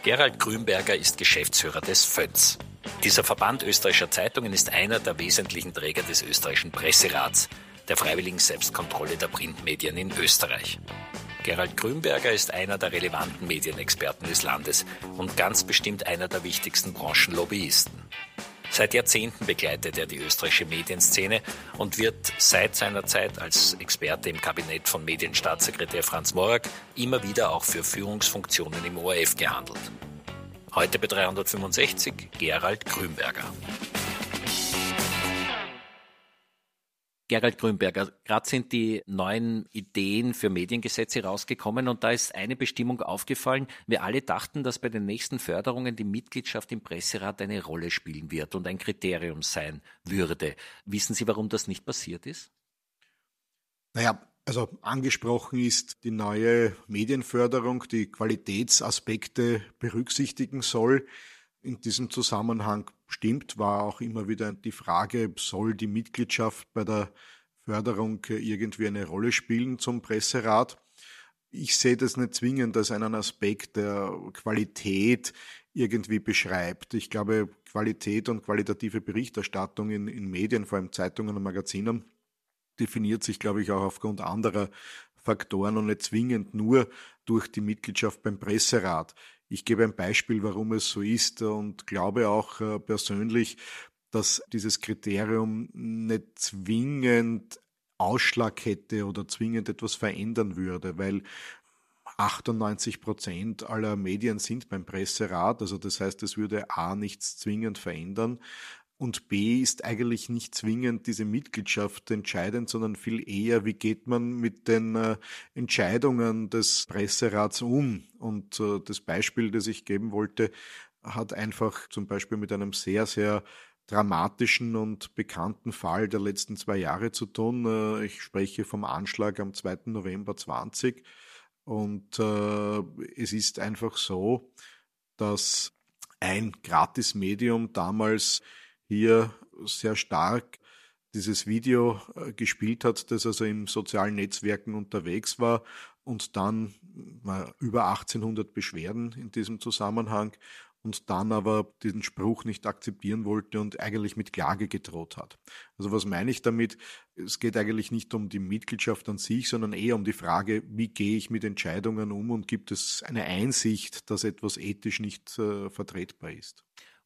Gerald Grünberger ist Geschäftsführer des VÖZ. Dieser Verband österreichischer Zeitungen ist einer der wesentlichen Träger des österreichischen Presserats, der freiwilligen Selbstkontrolle der Printmedien in Österreich. Gerald Grünberger ist einer der relevanten Medienexperten des Landes und ganz bestimmt einer der wichtigsten Branchenlobbyisten. Seit Jahrzehnten begleitet er die österreichische Medienszene und wird seit seiner Zeit als Experte im Kabinett von Medienstaatssekretär Franz Morak immer wieder auch für Führungsfunktionen im ORF gehandelt. Heute bei 365 Gerald Grünberger. Gerald Grünberger, gerade sind die neuen Ideen für Mediengesetze rausgekommen und da ist eine Bestimmung aufgefallen. Wir alle dachten, dass bei den nächsten Förderungen die Mitgliedschaft im Presserat eine Rolle spielen wird und ein Kriterium sein würde. Wissen Sie, warum das nicht passiert ist? Also angesprochen ist die neue Medienförderung, die Qualitätsaspekte berücksichtigen soll. In diesem Zusammenhang war auch immer wieder die Frage, soll die Mitgliedschaft bei der Förderung irgendwie eine Rolle spielen zum Presserat? Ich sehe das nicht zwingend als einen Aspekt der Qualität irgendwie beschreibt. Ich glaube, Qualität und qualitative Berichterstattung in Medien, vor allem Zeitungen und Magazinen, definiert sich, glaube ich, auch aufgrund anderer Faktoren und nicht zwingend nur durch die Mitgliedschaft beim Presserat. Ich gebe ein Beispiel, warum es so ist und glaube auch persönlich, dass dieses Kriterium nicht zwingend Ausschlag hätte oder zwingend etwas verändern würde, weil 98% aller Medien sind beim Presserat, also das heißt, es würde A nichts zwingend verändern. Und B ist eigentlich nicht zwingend diese Mitgliedschaft entscheidend, sondern viel eher, wie geht man mit den Entscheidungen des Presserats um. Und das Beispiel, das ich geben wollte, hat einfach zum Beispiel mit einem sehr, sehr dramatischen und bekannten Fall der letzten 2 Jahre zu tun. Ich spreche vom Anschlag am 2. November 20. Und es ist einfach so, dass ein Gratismedium damals hier sehr stark dieses Video gespielt hat, das also in sozialen Netzwerken unterwegs war und dann über 1800 Beschwerden in diesem Zusammenhang und dann aber diesen Spruch nicht akzeptieren wollte und eigentlich mit Klage gedroht hat. Also was meine ich damit? Es geht eigentlich nicht um die Mitgliedschaft an sich, sondern eher um die Frage, wie gehe ich mit Entscheidungen um und gibt es eine Einsicht, dass etwas ethisch nicht vertretbar ist.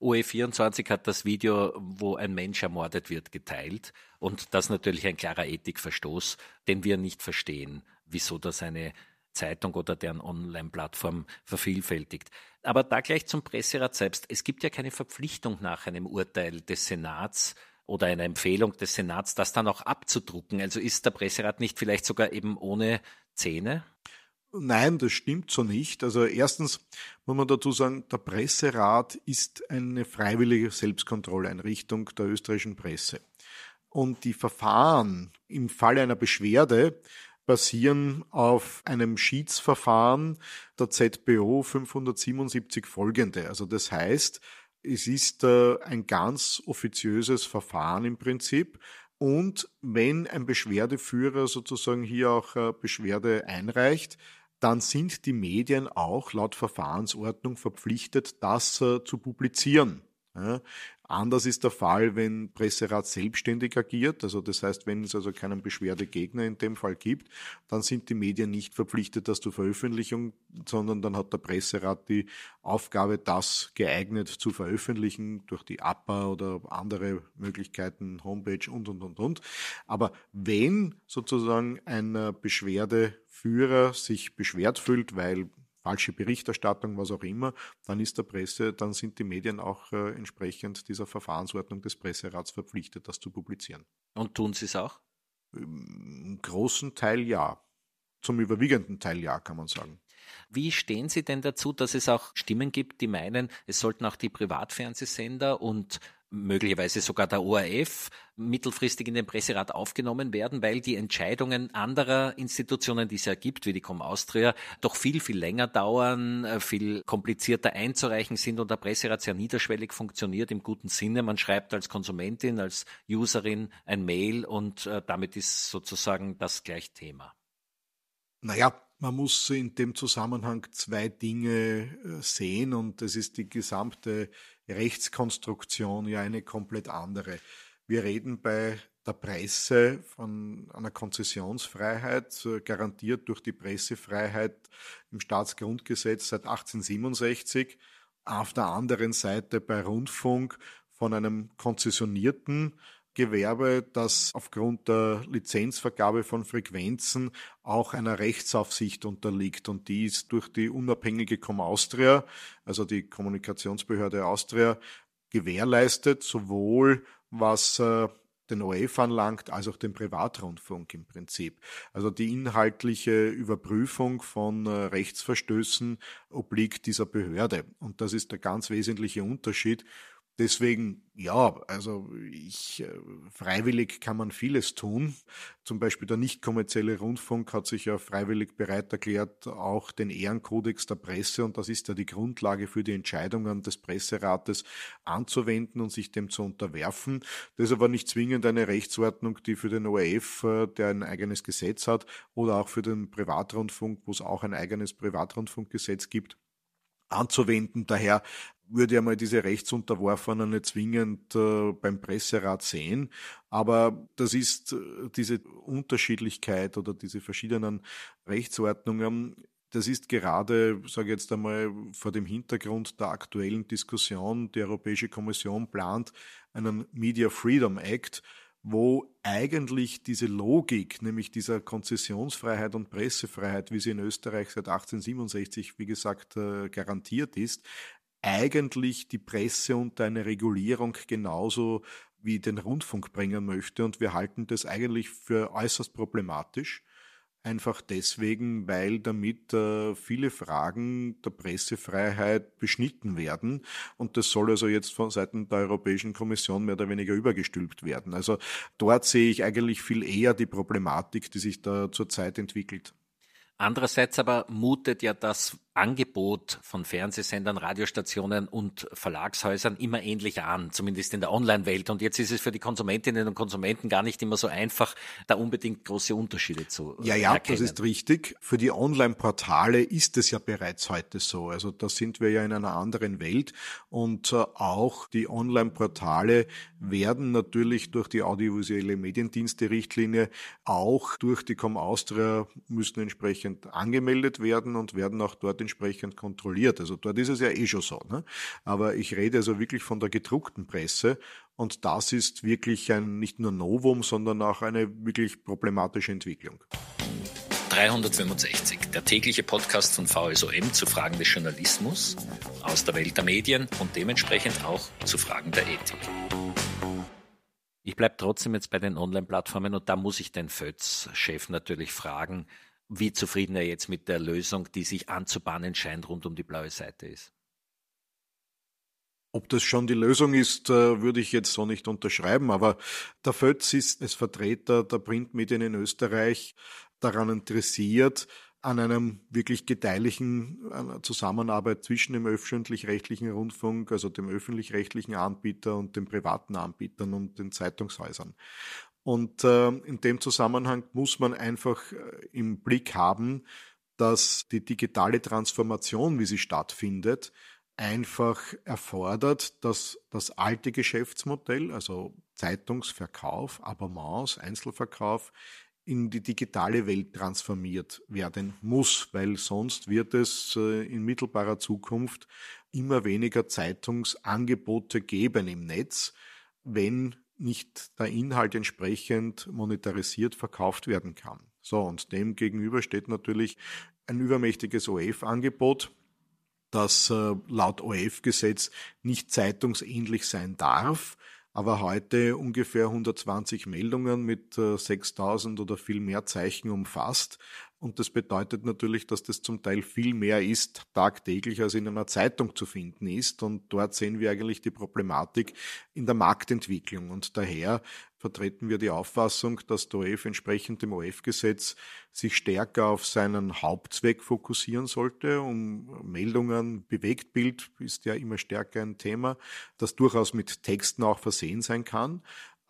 OE24 hat das Video, wo ein Mensch ermordet wird, geteilt. Und das natürlich ein klarer Ethikverstoß, den wir nicht verstehen, wieso das eine Zeitung oder deren Online-Plattform vervielfältigt. Aber da gleich zum Presserat selbst. Es gibt ja keine Verpflichtung nach einem Urteil des Senats oder einer Empfehlung des Senats, das dann auch abzudrucken. Also ist der Presserat nicht vielleicht sogar eben ohne Zähne? Nein, das stimmt so nicht. Also erstens muss man dazu sagen, der Presserat ist eine freiwillige Selbstkontrolleinrichtung der österreichischen Presse. Und die Verfahren im Falle einer Beschwerde basieren auf einem Schiedsverfahren der ZBO 577 folgende. Also das heißt, es ist ein ganz offiziöses Verfahren im Prinzip. Und wenn ein Beschwerdeführer sozusagen hier auch Beschwerde einreicht, dann sind die Medien auch laut Verfahrensordnung verpflichtet, das zu publizieren. Ja. Anders ist der Fall, wenn Presserat selbstständig agiert, also das heißt, wenn es also keinen Beschwerdegegner in dem Fall gibt, dann sind die Medien nicht verpflichtet, das zu veröffentlichen, sondern dann hat der Presserat die Aufgabe, das geeignet zu veröffentlichen durch die APA oder andere Möglichkeiten, Homepage und. Aber wenn sozusagen ein Beschwerdeführer sich beschwert fühlt, weil falsche Berichterstattung, was auch immer, dann sind die Medien auch entsprechend dieser Verfahrensordnung des Presserats verpflichtet, das zu publizieren. Und tun Sie es auch? Im großen Teil ja. Zum überwiegenden Teil ja, kann man sagen. Wie stehen Sie denn dazu, dass es auch Stimmen gibt, die meinen, es sollten auch die Privatfernsehsender und möglicherweise sogar der ORF mittelfristig in den Presserat aufgenommen werden, weil die Entscheidungen anderer Institutionen, die es ja gibt, wie die Com Austria, doch viel, viel länger dauern, viel komplizierter einzureichen sind und der Presserat sehr niederschwellig funktioniert im guten Sinne. Man schreibt als Konsumentin, als Userin ein Mail und damit ist sozusagen das gleich Thema. Naja, Man muss in dem Zusammenhang zwei Dinge sehen und es ist die gesamte Rechtskonstruktion ja eine komplett andere. Wir reden bei der Presse von einer Konzessionsfreiheit, garantiert durch die Pressefreiheit im Staatsgrundgesetz seit 1867. Auf der anderen Seite bei Rundfunk von einem konzessionierten Gewerbe, das aufgrund der Lizenzvergabe von Frequenzen auch einer Rechtsaufsicht unterliegt. Und die ist durch die unabhängige Comaustria, also die Kommunikationsbehörde Austria, gewährleistet, sowohl was den ORF anlangt, als auch den Privatrundfunk im Prinzip. Also die inhaltliche Überprüfung von Rechtsverstößen obliegt dieser Behörde. Und das ist der ganz wesentliche Unterschied. Deswegen, ja, also freiwillig kann man vieles tun. Zum Beispiel der nicht kommerzielle Rundfunk hat sich ja freiwillig bereit erklärt, auch den Ehrenkodex der Presse, und das ist ja die Grundlage für die Entscheidungen des Presserates, anzuwenden und sich dem zu unterwerfen. Das ist aber nicht zwingend eine Rechtsordnung, die für den ORF, der ein eigenes Gesetz hat, oder auch für den Privatrundfunk, wo es auch ein eigenes Privatrundfunkgesetz gibt, anzuwenden. Daher würde ja mal diese Rechtsunterworfenen nicht zwingend beim Presserat sehen. Aber das ist diese Unterschiedlichkeit oder diese verschiedenen Rechtsordnungen, das ist gerade, sage ich jetzt einmal, vor dem Hintergrund der aktuellen Diskussion, die Europäische Kommission plant einen Media Freedom Act, wo eigentlich diese Logik, nämlich dieser Konzessionsfreiheit und Pressefreiheit, wie sie in Österreich seit 1867, wie gesagt, garantiert ist, eigentlich die Presse unter eine Regulierung genauso wie den Rundfunk bringen möchte. Und wir halten das eigentlich für äußerst problematisch. Einfach deswegen, weil damit viele Fragen der Pressefreiheit beschnitten werden. Und das soll also jetzt von Seiten der Europäischen Kommission mehr oder weniger übergestülpt werden. Also dort sehe ich eigentlich viel eher die Problematik, die sich da zurzeit entwickelt. Andererseits aber mutet ja das Angebot von Fernsehsendern, Radiostationen und Verlagshäusern immer ähnlich an, zumindest in der Online-Welt. Und jetzt ist es für die Konsumentinnen und Konsumenten gar nicht immer so einfach, da unbedingt große Unterschiede zu erkennen. Ja, das ist richtig. Für die Online-Portale ist es ja bereits heute so. Also da sind wir ja in einer anderen Welt. Und auch die Online-Portale werden natürlich durch die audiovisuelle Mediendienste-Richtlinie, auch durch die Comaustria, müssen entsprechend angemeldet werden und werden auch dort entsprechend kontrolliert. Also dort ist es ja eh schon so. Ne? Aber ich rede also wirklich von der gedruckten Presse, und das ist wirklich ein nicht nur Novum, sondern auch eine wirklich problematische Entwicklung. 365, der tägliche Podcast von VSOM zu Fragen des Journalismus, aus der Welt der Medien und dementsprechend auch zu Fragen der Ethik. Ich bleibe trotzdem jetzt bei den Online-Plattformen und da muss ich den Fötz-Chef natürlich fragen, wie zufrieden er jetzt mit der Lösung, die sich anzubahnen scheint, rund um die blaue Seite ist. Ob das schon die Lösung ist, würde ich jetzt so nicht unterschreiben, aber der Fötz ist als Vertreter der Printmedien in Österreich daran interessiert, an einem wirklich gedeihlichen Zusammenarbeit zwischen dem öffentlich-rechtlichen Rundfunk, also dem öffentlich-rechtlichen Anbieter und den privaten Anbietern und den Zeitungshäusern. Und in dem Zusammenhang muss man einfach im Blick haben, dass die digitale Transformation, wie sie stattfindet, einfach erfordert, dass das alte Geschäftsmodell, also Zeitungsverkauf, Abonnements, Einzelverkauf, in die digitale Welt transformiert werden muss, weil sonst wird es in mittelbarer Zukunft immer weniger Zeitungsangebote geben im Netz, wenn nicht der Inhalt entsprechend monetarisiert verkauft werden kann. So, und dem gegenüber steht natürlich ein übermächtiges ORF-Angebot, das laut ORF-Gesetz nicht zeitungsähnlich sein darf, aber heute ungefähr 120 Meldungen mit 6.000 oder viel mehr Zeichen umfasst. Und das bedeutet natürlich, dass das zum Teil viel mehr ist tagtäglich, als in einer Zeitung zu finden ist. Und dort sehen wir eigentlich die Problematik in der Marktentwicklung. Und daher vertreten wir die Auffassung, dass der ORF entsprechend dem ORF-Gesetz sich stärker auf seinen Hauptzweck fokussieren sollte, um Meldungen, Bewegtbild ist ja immer stärker ein Thema, das durchaus mit Texten auch versehen sein kann,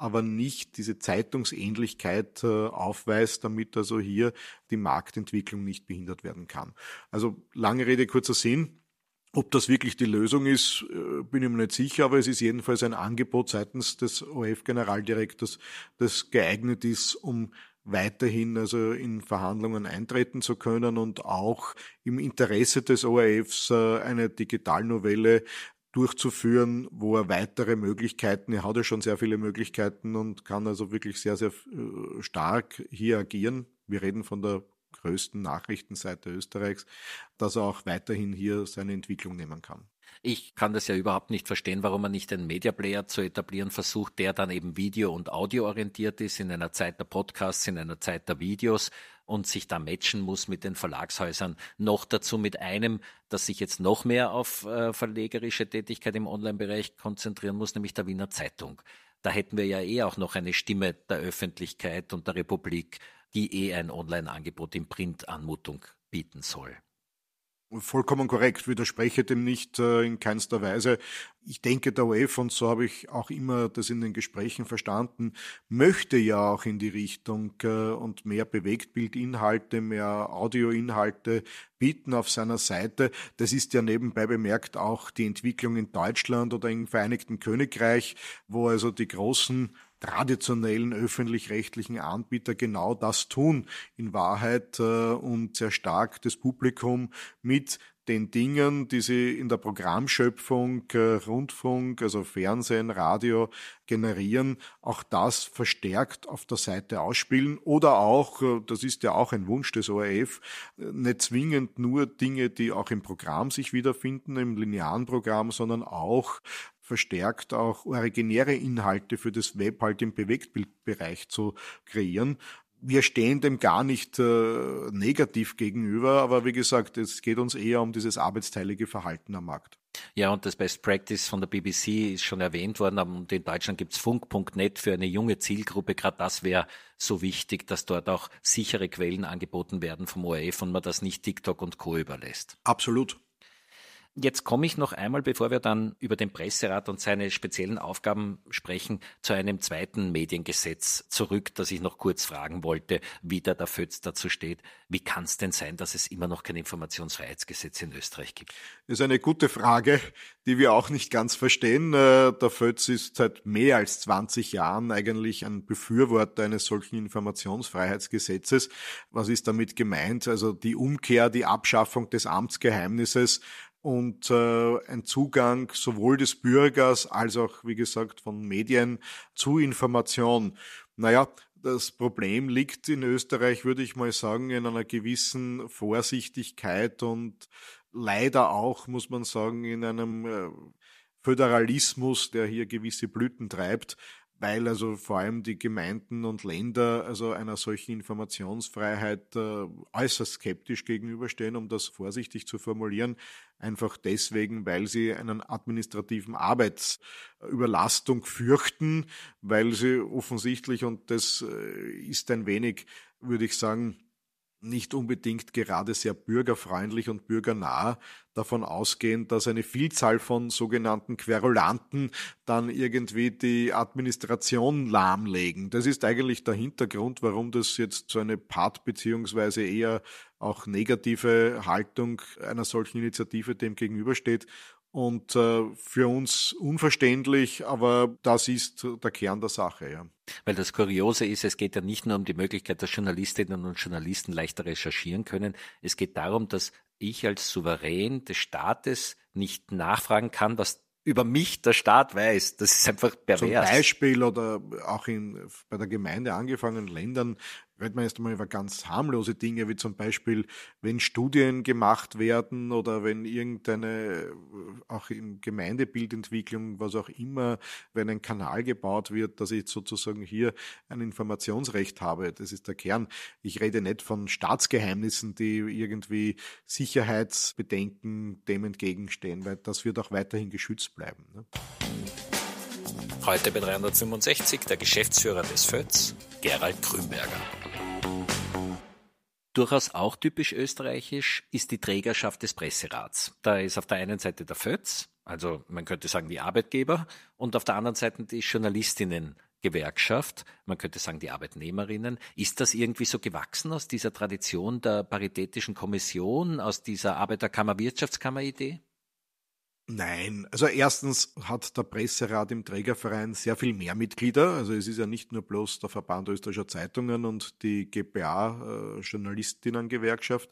aber nicht diese Zeitungsähnlichkeit aufweist, damit also hier die Marktentwicklung nicht behindert werden kann. Also lange Rede, kurzer Sinn. Ob das wirklich die Lösung ist, bin ich mir nicht sicher, aber es ist jedenfalls ein Angebot seitens des ORF-Generaldirektors, das geeignet ist, um weiterhin also in Verhandlungen eintreten zu können und auch im Interesse des ORFs eine Digitalnovelle durchzuführen, wo er weitere Möglichkeiten, er hat ja schon sehr viele Möglichkeiten und kann also wirklich sehr, sehr stark hier agieren. Wir reden von der größten Nachrichtenseite Österreichs, dass er auch weiterhin hier seine Entwicklung nehmen kann. Ich kann das ja überhaupt nicht verstehen, warum man nicht einen Media Player zu etablieren versucht, der dann eben video- und audioorientiert ist, in einer Zeit der Podcasts, in einer Zeit der Videos und sich da matchen muss mit den Verlagshäusern. Noch dazu mit einem, das sich jetzt noch mehr auf verlegerische Tätigkeit im Online-Bereich konzentrieren muss, nämlich der Wiener Zeitung. Da hätten wir ja auch noch eine Stimme der Öffentlichkeit und der Republik, die ein Online-Angebot in Print-Anmutung bieten soll. Vollkommen korrekt, widerspreche dem nicht in keinster Weise. Ich denke, der ORF, und so habe ich auch immer das in den Gesprächen verstanden, möchte ja auch in die Richtung und mehr Bewegtbildinhalte, mehr Audioinhalte bieten auf seiner Seite. Das ist ja nebenbei bemerkt auch die Entwicklung in Deutschland oder im Vereinigten Königreich, wo also die großen traditionellen öffentlich-rechtlichen Anbieter genau das tun in Wahrheit und sehr stark das Publikum mit den Dingen, die sie in der Programmschöpfung, Rundfunk, also Fernsehen, Radio generieren, auch das verstärkt auf der Seite ausspielen oder auch, das ist ja auch ein Wunsch des ORF, nicht zwingend nur Dinge, die auch im Programm sich wiederfinden, im linearen Programm, sondern auch verstärkt auch originäre Inhalte für das Web halt im Bewegtbildbereich zu kreieren. Wir stehen dem gar nicht negativ gegenüber, aber wie gesagt, es geht uns eher um dieses arbeitsteilige Verhalten am Markt. Ja, und das Best Practice von der BBC ist schon erwähnt worden, und in Deutschland gibt's Funk.net für eine junge Zielgruppe. Gerade das wäre so wichtig, dass dort auch sichere Quellen angeboten werden vom ORF und man das nicht TikTok und Co. überlässt. Absolut. Jetzt komme ich noch einmal, bevor wir dann über den Presserat und seine speziellen Aufgaben sprechen, zu einem zweiten Mediengesetz zurück, das ich noch kurz fragen wollte, wie da der Fötz dazu steht. Wie kann es denn sein, dass es immer noch kein Informationsfreiheitsgesetz in Österreich gibt? Das ist eine gute Frage, die wir auch nicht ganz verstehen. Der Fötz ist seit mehr als 20 Jahren eigentlich ein Befürworter eines solchen Informationsfreiheitsgesetzes. Was ist damit gemeint? Also die Umkehr, die Abschaffung des Amtsgeheimnisses und ein Zugang sowohl des Bürgers als auch, wie gesagt, von Medien zu Information. Naja, das Problem liegt in Österreich, würde ich mal sagen, in einer gewissen Vorsichtigkeit und leider auch, muss man sagen, in einem Föderalismus, der hier gewisse Blüten treibt, weil also vor allem die Gemeinden und Länder also einer solchen Informationsfreiheit äußerst skeptisch gegenüberstehen, um das vorsichtig zu formulieren, einfach deswegen, weil sie einen administrativen Arbeitsüberlastung fürchten, weil sie offensichtlich, und das ist ein wenig, würde ich sagen, nicht unbedingt gerade sehr bürgerfreundlich und bürgernah davon ausgehen, dass eine Vielzahl von sogenannten Querulanten dann irgendwie die Administration lahmlegen. Das ist eigentlich der Hintergrund, warum das jetzt so eine beziehungsweise eher auch negative Haltung einer solchen Initiative dem gegenübersteht. Und für uns unverständlich, aber das ist der Kern der Sache, ja. Weil das Kuriose ist, es geht ja nicht nur um die Möglichkeit, dass Journalistinnen und Journalisten leichter recherchieren können. Es geht darum, dass ich als Souverän des Staates nicht nachfragen kann, was über mich der Staat weiß. Das ist einfach pervers. Zum Beispiel oder auch bei der Gemeinde angefangenen Ländern redet man erst einmal über ganz harmlose Dinge, wie zum Beispiel, wenn Studien gemacht werden oder wenn irgendeine, auch in Gemeindebildentwicklung, was auch immer, wenn ein Kanal gebaut wird, dass ich sozusagen hier ein Informationsrecht habe. Das ist der Kern. Ich rede nicht von Staatsgeheimnissen, die irgendwie Sicherheitsbedenken dem entgegenstehen, weil das wird auch weiterhin geschützt bleiben. Ne? Heute bei 365 der Geschäftsführer des Fötz, Gerald Grünberger. Durchaus auch typisch österreichisch ist die Trägerschaft des Presserats. Da ist auf der einen Seite der Fötz, also man könnte sagen die Arbeitgeber, und auf der anderen Seite die Journalistinnen, Gewerkschaft, man könnte sagen die Arbeitnehmerinnen. Ist das irgendwie so gewachsen aus dieser Tradition der Paritätischen Kommission, aus dieser Arbeiterkammer-Wirtschaftskammer-Idee? Nein, also erstens hat der Presserat im Trägerverein sehr viel mehr Mitglieder. Also es ist ja nicht nur bloß der Verband österreichischer Zeitungen und die GPA, Journalistinnengewerkschaft,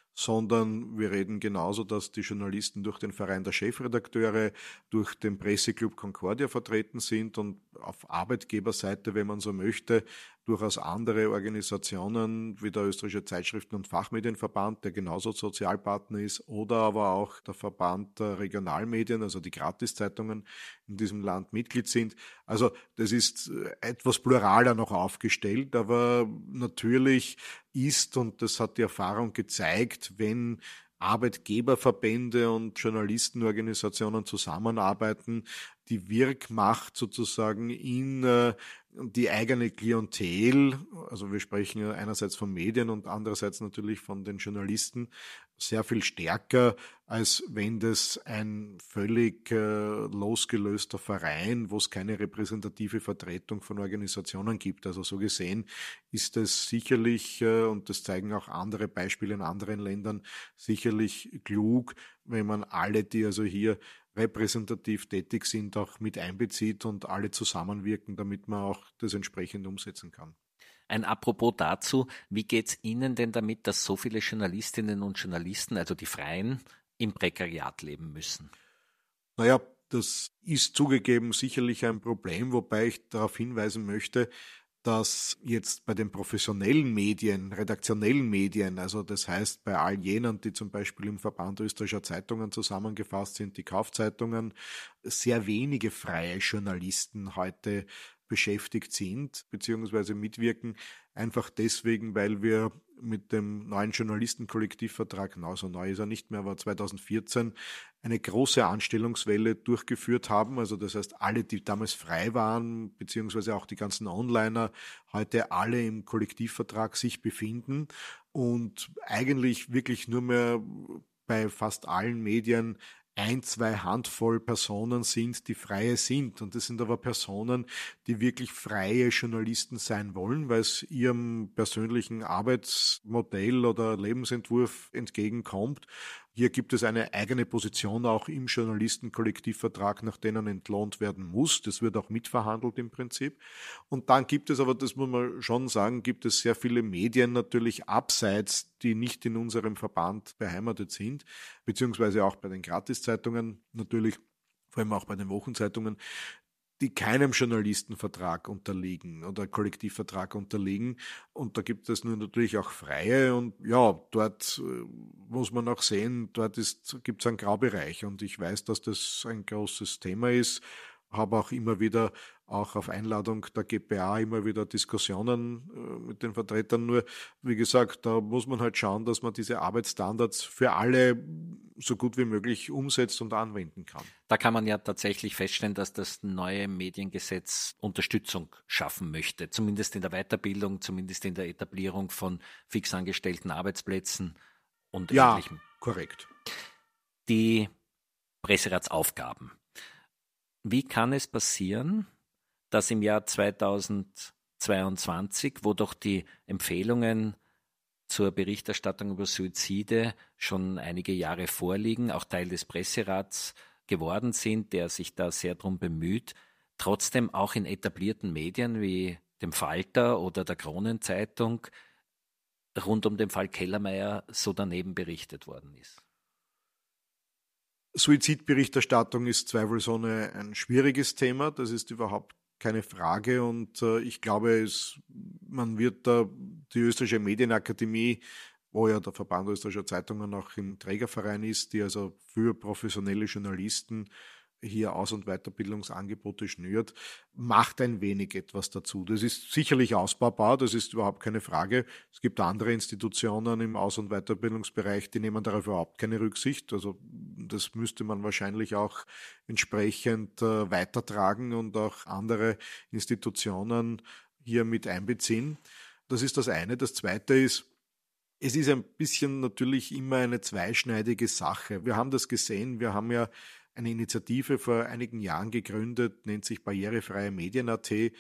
sondern wir reden genauso, dass die Journalisten durch den Verein der Chefredakteure, durch den Presseclub Concordia vertreten sind und auf Arbeitgeberseite, wenn man so möchte, durchaus andere Organisationen wie der Österreichische Zeitschriften- und Fachmedienverband, der genauso Sozialpartner ist, oder aber auch der Verband der Regionalmedien, also die Gratiszeitungen in diesem Land Mitglied sind. Also das ist etwas pluraler noch aufgestellt, aber natürlich ist, und das hat die Erfahrung gezeigt, wenn Arbeitgeberverbände und Journalistenorganisationen zusammenarbeiten, die Wirkmacht sozusagen in die eigene Klientel, also wir sprechen ja einerseits von Medien und andererseits natürlich von den Journalisten, sehr viel stärker, als wenn das ein völlig losgelöster Verein, wo es keine repräsentative Vertretung von Organisationen gibt. Also so gesehen ist es sicherlich, und das zeigen auch andere Beispiele in anderen Ländern, sicherlich klug, wenn man alle, die also hier repräsentativ tätig sind, auch mit einbezieht und alle zusammenwirken, damit man auch das entsprechend umsetzen kann. Ein Apropos dazu, wie geht's Ihnen denn damit, dass so viele Journalistinnen und Journalisten, also die Freien, im Prekariat leben müssen? Naja, das ist zugegeben sicherlich ein Problem, wobei ich darauf hinweisen möchte, dass jetzt bei den professionellen Medien, redaktionellen Medien, also das heißt bei all jenen, die zum Beispiel im Verband österreichischer Zeitungen zusammengefasst sind, die Kaufzeitungen, sehr wenige freie Journalisten heute beschäftigt sind beziehungsweise mitwirken, einfach deswegen, weil wir mit dem neuen Journalistenkollektivvertrag, so neu ist er nicht mehr, aber 2014 eine große Anstellungswelle durchgeführt haben. Also das heißt, alle, die damals frei waren, beziehungsweise auch die ganzen Onliner, heute alle im Kollektivvertrag sich befinden und eigentlich wirklich nur mehr bei fast allen Medien ein, zwei Handvoll Personen sind, die freie sind. Und das sind aber Personen, die wirklich freie Journalisten sein wollen, weil es ihrem persönlichen Arbeitsmodell oder Lebensentwurf entgegenkommt. Hier gibt es eine eigene Position auch im Journalistenkollektivvertrag, nach denen entlohnt werden muss. Das wird auch mitverhandelt im Prinzip. Und dann gibt es aber, das muss man schon sagen, gibt es sehr viele Medien natürlich abseits, die nicht in unserem Verband beheimatet sind, beziehungsweise auch bei den Gratiszeitungen natürlich, vor allem auch bei den Wochenzeitungen, die keinem Journalistenvertrag unterliegen oder Kollektivvertrag unterliegen. Und da gibt es nun natürlich auch freie. Und ja, dort muss man auch sehen, dort gibt es einen Graubereich. Und ich weiß, dass das ein großes Thema ist. Habe auch immer wieder, auch auf Einladung der GPA, immer wieder Diskussionen mit den Vertretern. Nur, wie gesagt, da muss man halt schauen, dass man diese Arbeitsstandards für alle so gut wie möglich umsetzt und anwenden kann. Da kann man ja tatsächlich feststellen, dass das neue Mediengesetz Unterstützung schaffen möchte, zumindest in der Weiterbildung, zumindest in der Etablierung von fix angestellten Arbeitsplätzen und Ähnlichem. Ja, korrekt. Die Presseratsaufgaben. Wie kann es passieren, dass im Jahr 2022, wo doch die Empfehlungen zur Berichterstattung über Suizide schon einige Jahre vorliegen, auch Teil des Presserats geworden sind, der sich da sehr drum bemüht, trotzdem auch in etablierten Medien wie dem Falter oder der Kronenzeitung rund um den Fall Kellermeier so daneben berichtet worden ist? Suizidberichterstattung ist zweifelsohne ein schwieriges Thema, das ist überhaupt keine Frage und ich glaube, man wird da die Österreichische Medienakademie, wo ja der Verband österreichischer Zeitungen auch im Trägerverein ist, die also für professionelle Journalisten hier Aus- und Weiterbildungsangebote schnürt, macht ein wenig etwas dazu. Das ist sicherlich ausbaubar, das ist überhaupt keine Frage. Es gibt andere Institutionen im Aus- und Weiterbildungsbereich, die nehmen darauf überhaupt keine Rücksicht. Also das müsste man wahrscheinlich auch entsprechend weitertragen und auch andere Institutionen hier mit einbeziehen. Das ist das eine. Das zweite ist, es ist ein bisschen natürlich immer eine zweischneidige Sache. Wir haben das gesehen, wir haben ja eine Initiative vor einigen Jahren gegründet, nennt sich Barrierefreie Medien.at,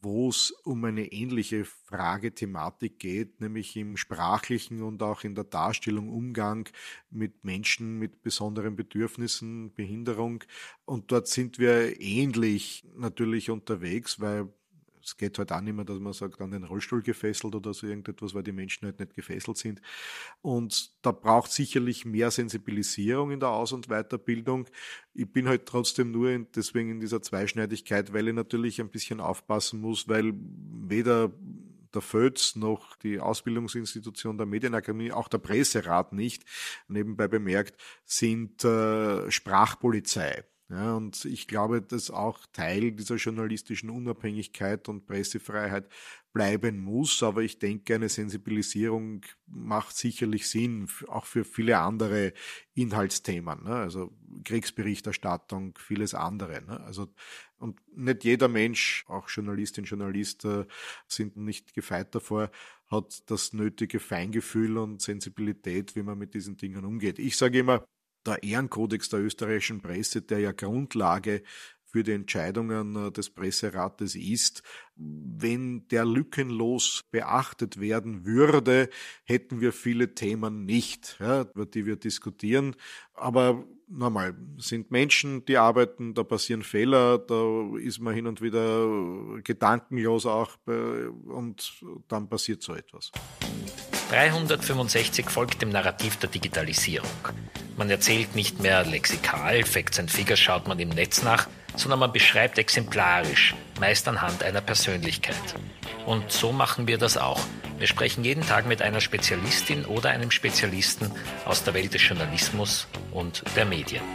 wo es um eine ähnliche Fragethematik geht, nämlich im sprachlichen und auch in der Darstellung, Umgang mit Menschen mit besonderen Bedürfnissen, Behinderung. Und dort sind wir ähnlich natürlich unterwegs, weil es geht halt auch nicht mehr, dass man sagt, an den Rollstuhl gefesselt oder so irgendetwas, weil die Menschen halt nicht gefesselt sind. Und da braucht sicherlich mehr Sensibilisierung in der Aus- und Weiterbildung. Ich bin halt trotzdem deswegen in dieser Zweischneidigkeit, weil ich natürlich ein bisschen aufpassen muss, weil weder der VÖZ noch die Ausbildungsinstitution der Medienakademie, auch der Presserat nicht, nebenbei bemerkt, sind Sprachpolizei. Ja, und ich glaube, dass auch Teil dieser journalistischen Unabhängigkeit und Pressefreiheit bleiben muss. Aber ich denke, eine Sensibilisierung macht sicherlich Sinn, auch für viele andere Inhaltsthemen. Ne? Also Kriegsberichterstattung, vieles andere. Ne? Also, und nicht jeder Mensch, auch Journalistin, Journalist, sind nicht gefeit davor, hat das nötige Feingefühl und Sensibilität, wie man mit diesen Dingen umgeht. Ich sage immer, der Ehrenkodex der österreichischen Presse, der ja Grundlage für die Entscheidungen des Presserates ist. Wenn der lückenlos beachtet werden würde, hätten wir viele Themen nicht, ja, über die wir diskutieren. Aber normal, sind Menschen, die arbeiten, da passieren Fehler, da ist man hin und wieder gedankenlos auch und dann passiert so etwas. 365 folgt dem Narrativ der Digitalisierung. Man erzählt nicht mehr lexikal, Facts and Figures schaut man im Netz nach, sondern man beschreibt exemplarisch, meist anhand einer Persönlichkeit. Und so machen wir das auch. Wir sprechen jeden Tag mit einer Spezialistin oder einem Spezialisten aus der Welt des Journalismus und der Medien.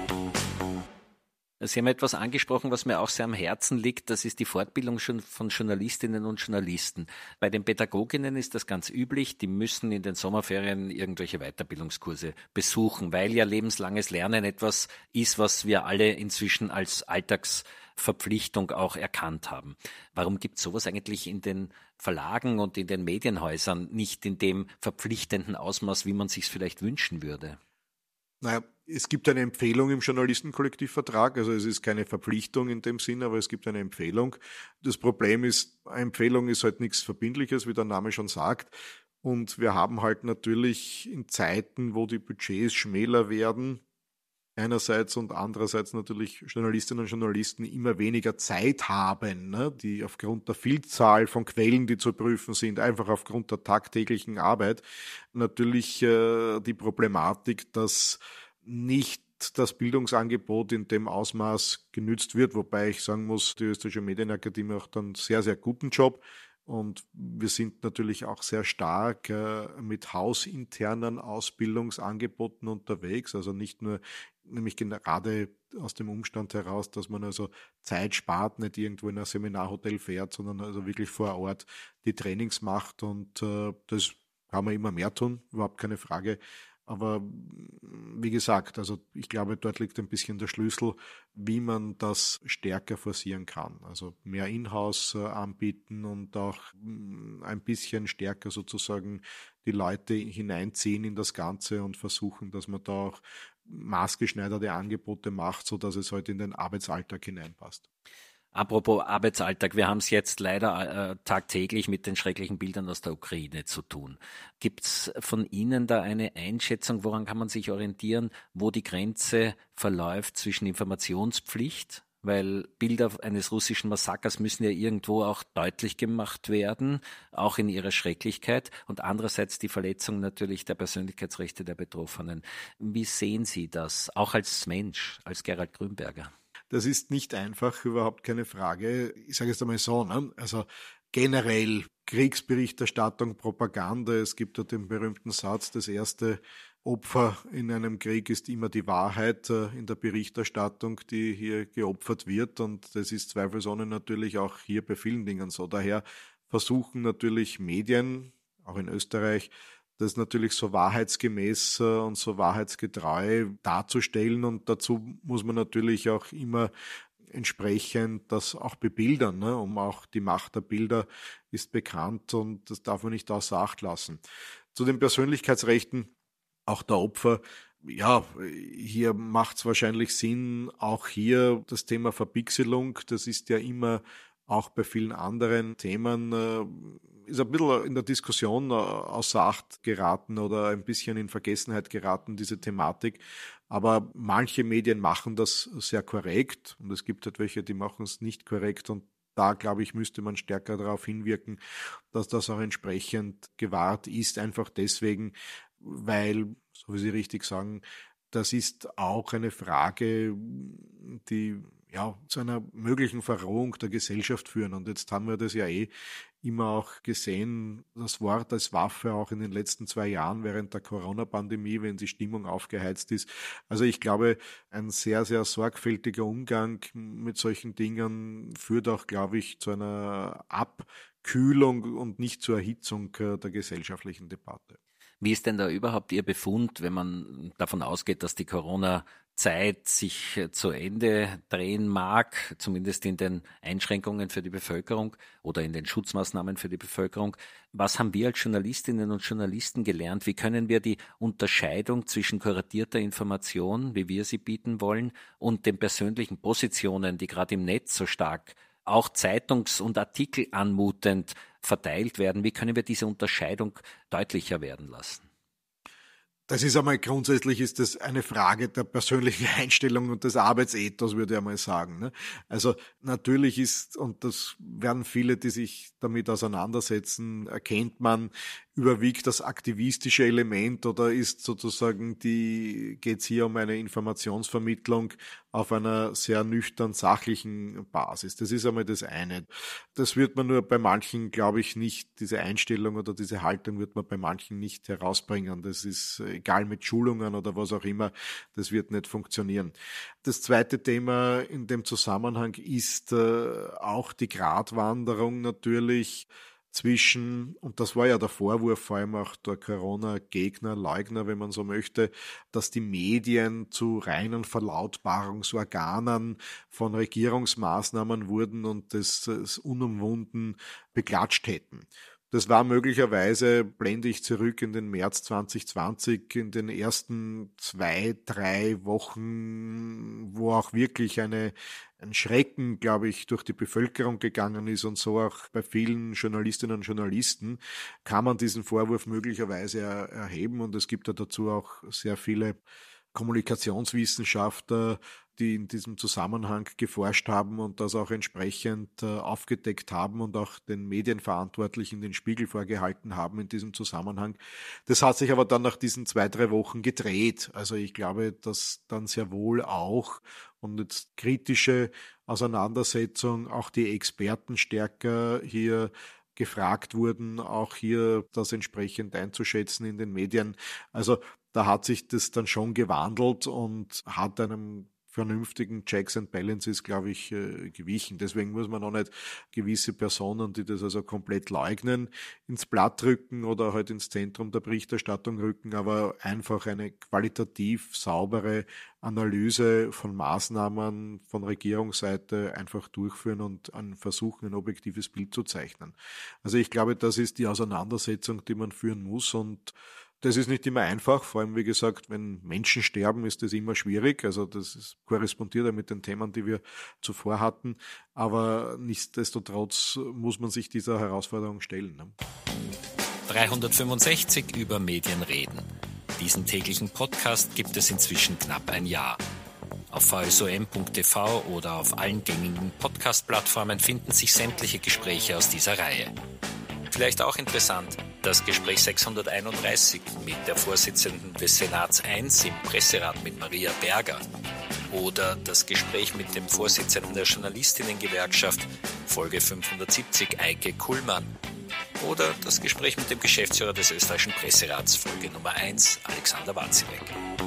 Sie haben etwas angesprochen, was mir auch sehr am Herzen liegt. Das ist die Fortbildung von Journalistinnen und Journalisten. Bei den Pädagoginnen ist das ganz üblich. Die müssen in den Sommerferien irgendwelche Weiterbildungskurse besuchen, weil ja lebenslanges Lernen etwas ist, was wir alle inzwischen als Alltagsverpflichtung auch erkannt haben. Warum gibt es sowas eigentlich in den Verlagen und in den Medienhäusern nicht in dem verpflichtenden Ausmaß, wie man sich es vielleicht wünschen würde? Naja, es gibt eine Empfehlung im Journalistenkollektivvertrag, also es ist keine Verpflichtung in dem Sinn, aber es gibt eine Empfehlung. Das Problem ist, eine Empfehlung ist halt nichts Verbindliches, wie der Name schon sagt. Und wir haben halt natürlich in Zeiten, wo die Budgets schmäler werden, einerseits und andererseits natürlich Journalistinnen und Journalisten immer weniger Zeit haben, ne, die aufgrund der Vielzahl von Quellen, die zu prüfen sind, einfach aufgrund der tagtäglichen Arbeit, natürlich die Problematik, dass nicht das Bildungsangebot in dem Ausmaß genützt wird, wobei ich sagen muss, die Österreichische Medienakademie macht einen sehr, sehr guten Job. Und wir sind natürlich auch sehr stark mit hausinternen Ausbildungsangeboten unterwegs, also nicht nur, nämlich gerade aus dem Umstand heraus, dass man also Zeit spart, nicht irgendwo in ein Seminarhotel fährt, sondern also wirklich vor Ort die Trainings macht und das kann man immer mehr tun, überhaupt keine Frage. Aber wie gesagt, also ich glaube, dort liegt ein bisschen der Schlüssel, wie man das stärker forcieren kann. Also mehr Inhouse anbieten und auch ein bisschen stärker sozusagen die Leute hineinziehen in das Ganze und versuchen, dass man da auch maßgeschneiderte Angebote macht, sodass es halt in den Arbeitsalltag hineinpasst. Apropos Arbeitsalltag, wir haben es jetzt leider tagtäglich mit den schrecklichen Bildern aus der Ukraine zu tun. Gibt es von Ihnen da eine Einschätzung, woran kann man sich orientieren, wo die Grenze verläuft zwischen Informationspflicht, weil Bilder eines russischen Massakers müssen ja irgendwo auch deutlich gemacht werden, auch in ihrer Schrecklichkeit, und andererseits die Verletzung natürlich der Persönlichkeitsrechte der Betroffenen. Wie sehen Sie das, auch als Mensch, als Gerald Grünberger? Das ist nicht einfach, überhaupt keine Frage. Ich sage jetzt einmal so, ne? Also generell Kriegsberichterstattung, Propaganda. Es gibt ja den berühmten Satz, das erste Opfer in einem Krieg ist immer die Wahrheit in der Berichterstattung, die hier geopfert wird. Und das ist zweifelsohne natürlich auch hier bei vielen Dingen so. Daher versuchen natürlich Medien, auch in Österreich, das natürlich so wahrheitsgemäß und so wahrheitsgetreu darzustellen. Und dazu muss man natürlich auch immer entsprechend das auch bebildern, ne? Auch die Macht der Bilder ist bekannt und das darf man nicht außer Acht lassen. Zu den Persönlichkeitsrechten auch der Opfer. Ja, hier macht es wahrscheinlich Sinn, auch hier das Thema Verpixelung, das ist ja immer auch bei vielen anderen Themen, ist ein bisschen in der Diskussion außer Acht geraten oder ein bisschen in Vergessenheit geraten, diese Thematik. Aber manche Medien machen das sehr korrekt und es gibt halt welche, die machen es nicht korrekt und da, glaube ich, müsste man stärker darauf hinwirken, dass das auch entsprechend gewahrt ist, einfach deswegen, weil, so wie Sie richtig sagen, das ist auch eine Frage, die zu einer möglichen Verrohung der Gesellschaft führen. Und jetzt haben wir das ja immer auch gesehen, das Wort als Waffe auch in den letzten 2 Jahren während der Corona-Pandemie, wenn die Stimmung aufgeheizt ist. Also ich glaube, ein sehr, sehr sorgfältiger Umgang mit solchen Dingen führt auch, glaube ich, zu einer Abkühlung und nicht zur Erhitzung der gesellschaftlichen Debatte. Wie ist denn da überhaupt Ihr Befund, wenn man davon ausgeht, dass die Corona-Zeit sich zu Ende drehen mag, zumindest in den Einschränkungen für die Bevölkerung oder in den Schutzmaßnahmen für die Bevölkerung? Was haben wir als Journalistinnen und Journalisten gelernt? Wie können wir die Unterscheidung zwischen kuratierter Information, wie wir sie bieten wollen, und den persönlichen Positionen, die gerade im Netz so stark auch Zeitungs- und Artikel anmutend verteilt werden, wie können wir diese Unterscheidung deutlicher werden lassen? Das ist einmal grundsätzlich ist das eine Frage der persönlichen Einstellung und des Arbeitsethos, würde ich einmal sagen. Ne? Also natürlich ist, und das werden viele, die sich damit auseinandersetzen, erkennt man, überwiegt das aktivistische Element oder ist sozusagen geht es hier um eine Informationsvermittlung auf einer sehr nüchtern sachlichen Basis. Das ist einmal das eine. Das wird man nur bei manchen, glaube ich, nicht, diese Einstellung oder diese Haltung wird man bei manchen nicht herausbringen. Das ist egal mit Schulungen oder was auch immer, das wird nicht funktionieren. Das zweite Thema in dem Zusammenhang ist auch die Gratwanderung natürlich zwischen, und das war ja der Vorwurf vor allem auch der Corona-Gegner, Leugner, wenn man so möchte, dass die Medien zu reinen Verlautbarungsorganen von Regierungsmaßnahmen wurden und das unumwunden beklatscht hätten. Das war möglicherweise, blende ich zurück in den März 2020, in den ersten 2, 3 Wochen, wo auch wirklich ein Schrecken, glaube ich, durch die Bevölkerung gegangen ist und so auch bei vielen Journalistinnen und Journalisten, kann man diesen Vorwurf möglicherweise erheben. Und es gibt ja dazu auch sehr viele Kommunikationswissenschaftler, die in diesem Zusammenhang geforscht haben und das auch entsprechend aufgedeckt haben und auch den Medienverantwortlichen den Spiegel vorgehalten haben in diesem Zusammenhang. Das hat sich aber dann nach diesen 2, 3 Wochen gedreht. Also ich glaube, dass dann sehr wohl auch und jetzt kritische Auseinandersetzung auch die Experten stärker hier gefragt wurden, auch hier das entsprechend einzuschätzen in den Medien. Also da hat sich das dann schon gewandelt und hat einem vernünftigen Checks and Balances, glaube ich, gewichen. Deswegen muss man auch nicht gewisse Personen, die das also komplett leugnen, ins Blatt rücken oder halt ins Zentrum der Berichterstattung rücken, aber einfach eine qualitativ saubere Analyse von Maßnahmen von Regierungsseite einfach durchführen und versuchen, ein objektives Bild zu zeichnen. Also ich glaube, das ist die Auseinandersetzung, die man führen muss und das ist nicht immer einfach, vor allem, wie gesagt, wenn Menschen sterben, ist das immer schwierig. Also korrespondiert ja mit den Themen, die wir zuvor hatten. Aber nichtsdestotrotz muss man sich dieser Herausforderung stellen. Ne? 365 über Medien reden. Diesen täglichen Podcast gibt es inzwischen knapp ein Jahr. Auf vsom.tv oder auf allen gängigen Podcast-Plattformen finden sich sämtliche Gespräche aus dieser Reihe. Vielleicht auch interessant, das Gespräch 631 mit der Vorsitzenden des Senats 1 im Presserat mit Maria Berger oder das Gespräch mit dem Vorsitzenden der Journalistinnengewerkschaft, Folge 570, Eike Kullmann, oder das Gespräch mit dem Geschäftsführer des österreichischen Presserats, Folge Nummer 1, Alexander Watzilek.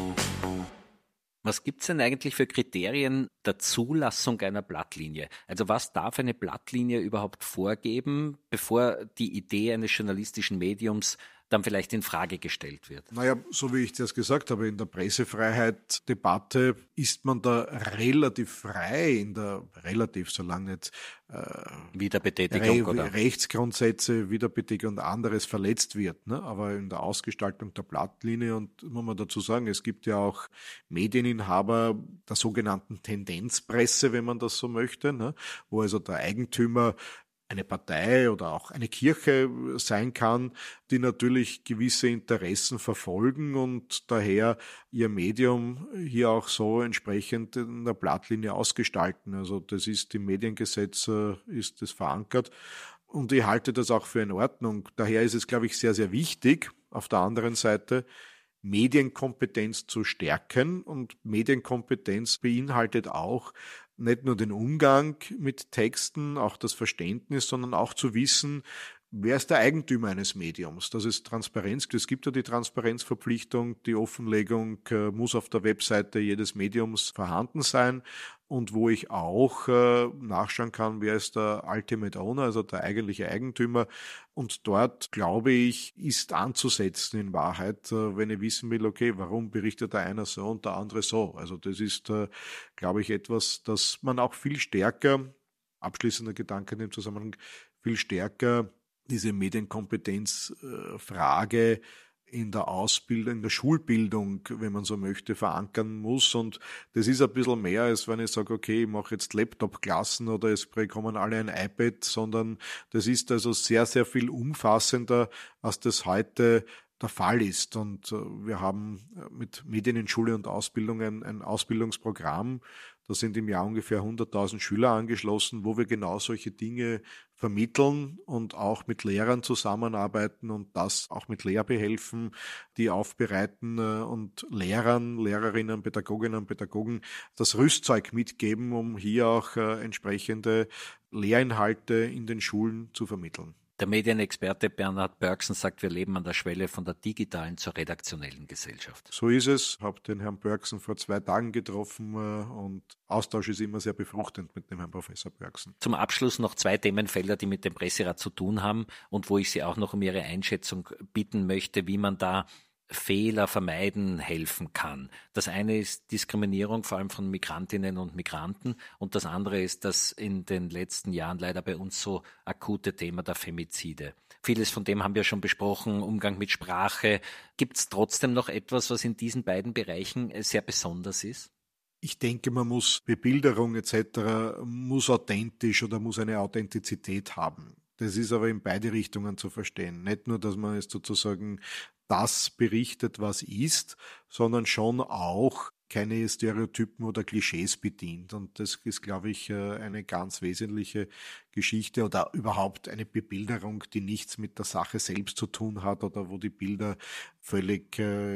Was gibt's denn eigentlich für Kriterien der Zulassung einer Blattlinie? Also was darf eine Blattlinie überhaupt vorgeben, bevor die Idee eines journalistischen Mediums dann vielleicht in Frage gestellt wird. Naja, so wie ich das gesagt habe, in der Pressefreiheit-Debatte ist man da relativ frei, solange nicht Wiederbetätigung oder Rechtsgrundsätze, Wiederbetätigung und anderes verletzt wird. Ne? Aber in der Ausgestaltung der Blattlinie, und muss man dazu sagen, es gibt ja auch Medieninhaber der sogenannten Tendenzpresse, wenn man das so möchte, ne? Wo also der Eigentümer eine Partei oder auch eine Kirche sein kann, die natürlich gewisse Interessen verfolgen und daher ihr Medium hier auch so entsprechend in der Blattlinie ausgestalten. Also das ist im Mediengesetz, ist das verankert und ich halte das auch für in Ordnung. Daher ist es, glaube ich, sehr, sehr wichtig, auf der anderen Seite Medienkompetenz zu stärken, und Medienkompetenz beinhaltet auch nicht nur den Umgang mit Texten, auch das Verständnis, sondern auch zu wissen, wer ist der Eigentümer eines Mediums? Das ist Transparenz. Es gibt ja die Transparenzverpflichtung, die Offenlegung muss auf der Webseite jedes Mediums vorhanden sein, und wo ich auch nachschauen kann, wer ist der Ultimate Owner, also der eigentliche Eigentümer. Und dort, glaube ich, ist anzusetzen in Wahrheit, wenn ich wissen will, okay, warum berichtet der eine so und der andere so? Also das ist, glaube ich, etwas, das man auch viel stärker, abschließender Gedanke in dem Zusammenhang, viel stärker diese Medienkompetenzfrage in der Ausbildung, in der Schulbildung, wenn man so möchte, verankern muss. Und das ist ein bisschen mehr, als wenn ich sage, okay, ich mache jetzt Laptop-Klassen oder es bekommen alle ein iPad, sondern das ist also sehr, sehr viel umfassender, als das heute der Fall ist. Und wir haben mit Medien in Schule und Ausbildung ein Ausbildungsprogramm. Da sind im Jahr ungefähr 100.000 Schüler angeschlossen, wo wir genau solche Dinge vermitteln und auch mit Lehrern zusammenarbeiten und das auch mit Lehrbehelfen, die aufbereiten und Lehrerinnen, Pädagoginnen und Pädagogen das Rüstzeug mitgeben, um hier auch entsprechende Lehrinhalte in den Schulen zu vermitteln. Der Medienexperte Bernhard Börksen sagt, wir leben an der Schwelle von der digitalen zur redaktionellen Gesellschaft. So ist es. Ich habe den Herrn Börksen vor 2 Tagen getroffen und Austausch ist immer sehr befruchtend mit dem Herrn Professor Börksen. Zum Abschluss noch 2 Themenfelder, die mit dem Presserat zu tun haben und wo ich Sie auch noch um Ihre Einschätzung bitten möchte, wie man da Fehler vermeiden helfen kann. Das eine ist Diskriminierung, vor allem von Migrantinnen und Migranten, und das andere ist das in den letzten Jahren leider bei uns so akute Thema der Femizide. Vieles von dem haben wir schon besprochen, Umgang mit Sprache. Gibt es trotzdem noch etwas, was in diesen beiden Bereichen sehr besonders ist? Ich denke, man muss Bebilderung etc. muss authentisch oder muss eine Authentizität haben. Das ist aber in beide Richtungen zu verstehen. Nicht nur, dass man jetzt sozusagen das berichtet, was ist, sondern schon auch keine Stereotypen oder Klischees bedient. Und das ist, glaube ich, eine ganz wesentliche Geschichte oder überhaupt eine Bebilderung, die nichts mit der Sache selbst zu tun hat oder wo die Bilder völlig,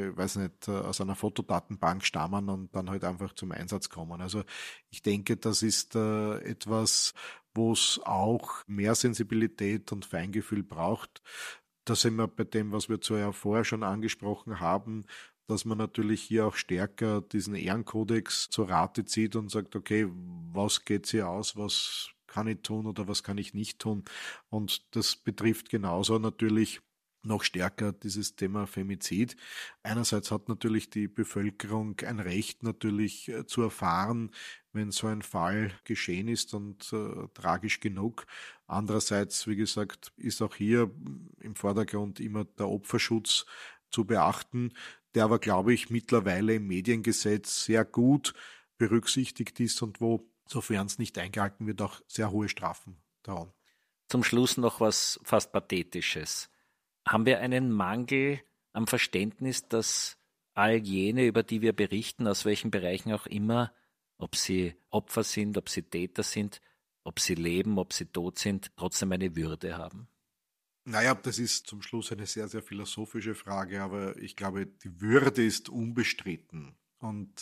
aus einer Fotodatenbank stammen und dann halt einfach zum Einsatz kommen. Also ich denke, das ist etwas, wo es auch mehr Sensibilität und Feingefühl braucht. Da sind wir bei dem, was wir vorher schon angesprochen haben, dass man natürlich hier auch stärker diesen Ehrenkodex zur Rate zieht und sagt, okay, was geht hier aus, was kann ich tun oder was kann ich nicht tun? Und das betrifft genauso natürlich noch stärker dieses Thema Femizid. Einerseits hat natürlich die Bevölkerung ein Recht natürlich zu erfahren, wenn so ein Fall geschehen ist und tragisch genug. Andererseits, wie gesagt, ist auch hier im Vordergrund immer der Opferschutz zu beachten, der aber, glaube ich, mittlerweile im Mediengesetz sehr gut berücksichtigt ist und wo, sofern es nicht eingehalten wird, auch sehr hohe Strafen drohen. Zum Schluss noch was fast Pathetisches. Haben wir einen Mangel am Verständnis, dass all jene, über die wir berichten, aus welchen Bereichen auch immer, ob sie Opfer sind, ob sie Täter sind, ob sie leben, ob sie tot sind, trotzdem eine Würde haben? Naja, das ist zum Schluss eine sehr, sehr philosophische Frage, aber ich glaube, die Würde ist unbestritten. Und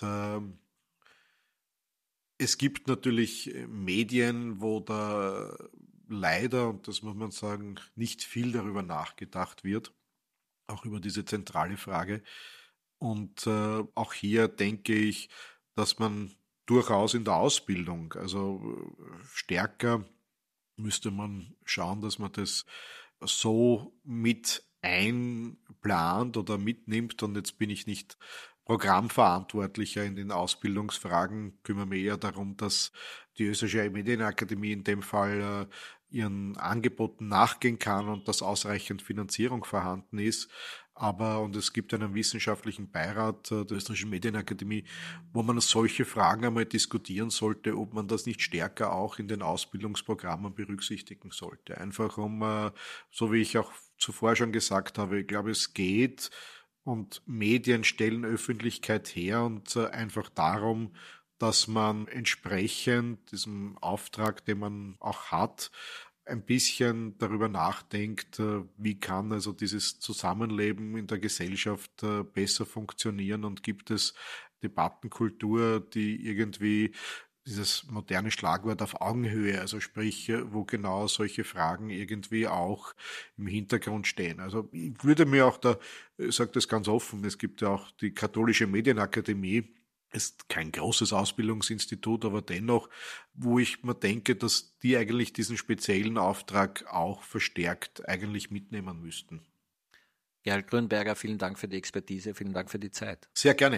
es gibt natürlich Medien, wo da leider, und das muss man sagen, nicht viel darüber nachgedacht wird, auch über diese zentrale Frage. Und auch hier denke ich, dass man durchaus in der Ausbildung, also stärker müsste man schauen, dass man das so mit einplant oder mitnimmt. Und jetzt bin ich nicht Programmverantwortlicher in den Ausbildungsfragen, kümmere mich eher darum, dass die Österreichische Medienakademie in dem Fall ihren Angeboten nachgehen kann und dass ausreichend Finanzierung vorhanden ist. Und es gibt einen wissenschaftlichen Beirat der Österreichischen Medienakademie, wo man solche Fragen einmal diskutieren sollte, ob man das nicht stärker auch in den Ausbildungsprogrammen berücksichtigen sollte. Einfach so wie ich auch zuvor schon gesagt habe, ich glaube, es geht und Medien stellen Öffentlichkeit her und einfach darum, dass man entsprechend diesem Auftrag, den man auch hat, ein bisschen darüber nachdenkt, wie kann also dieses Zusammenleben in der Gesellschaft besser funktionieren und gibt es Debattenkultur, die irgendwie dieses moderne Schlagwort auf Augenhöhe, also sprich, wo genau solche Fragen irgendwie auch im Hintergrund stehen. Also ich würde mir auch ich sage das ganz offen, es gibt ja auch die Katholische Medienakademie, ist kein großes Ausbildungsinstitut, aber dennoch, wo ich mir denke, dass die eigentlich diesen speziellen Auftrag auch verstärkt eigentlich mitnehmen müssten. Gerald Grünberger, vielen Dank für die Expertise, vielen Dank für die Zeit. Sehr gerne.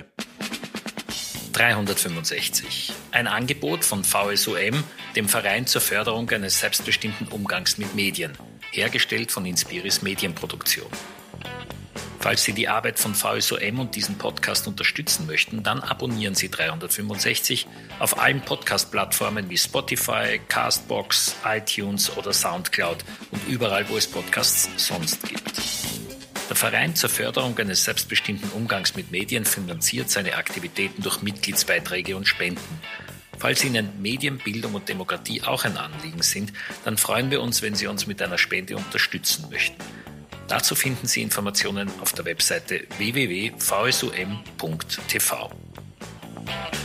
365. Ein Angebot von VSUM, dem Verein zur Förderung eines selbstbestimmten Umgangs mit Medien, hergestellt von Inspiris Medienproduktion. Falls Sie die Arbeit von VSUM und diesen Podcast unterstützen möchten, dann abonnieren Sie 365 auf allen Podcast-Plattformen wie Spotify, Castbox, iTunes oder Soundcloud und überall, wo es Podcasts sonst gibt. Der Verein zur Förderung eines selbstbestimmten Umgangs mit Medien finanziert seine Aktivitäten durch Mitgliedsbeiträge und Spenden. Falls Ihnen Medien, Bildung und Demokratie auch ein Anliegen sind, dann freuen wir uns, wenn Sie uns mit einer Spende unterstützen möchten. Dazu finden Sie Informationen auf der Webseite www.vsum.tv.